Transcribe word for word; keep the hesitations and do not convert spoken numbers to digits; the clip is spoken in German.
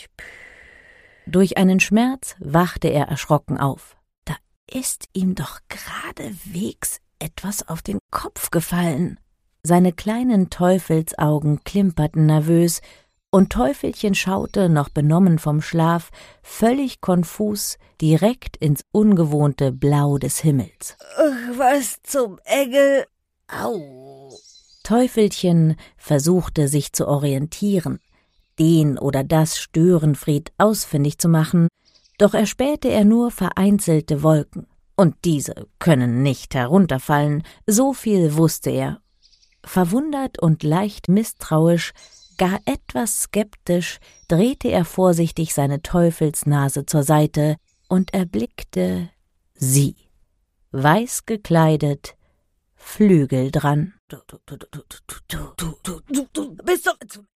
Durch einen Schmerz wachte er erschrocken auf. Da ist ihm doch geradewegs etwas auf den Kopf gefallen. Seine kleinen Teufelsaugen klimperten nervös, und Teufelchen schaute, noch benommen vom Schlaf, völlig konfus direkt ins ungewohnte Blau des Himmels. Ach, was zum Engel! Au! Teufelchen versuchte, sich zu orientieren, den oder das Störenfried ausfindig zu machen, doch erspähte er nur vereinzelte Wolken, und diese können nicht herunterfallen, so viel wusste er. Verwundert und leicht misstrauisch, gar etwas skeptisch, drehte er vorsichtig seine Teufelsnase zur Seite und erblickte sie, weiß gekleidet, Flügel dran. Du, du, du, du, du, du, du, du, du bist doch...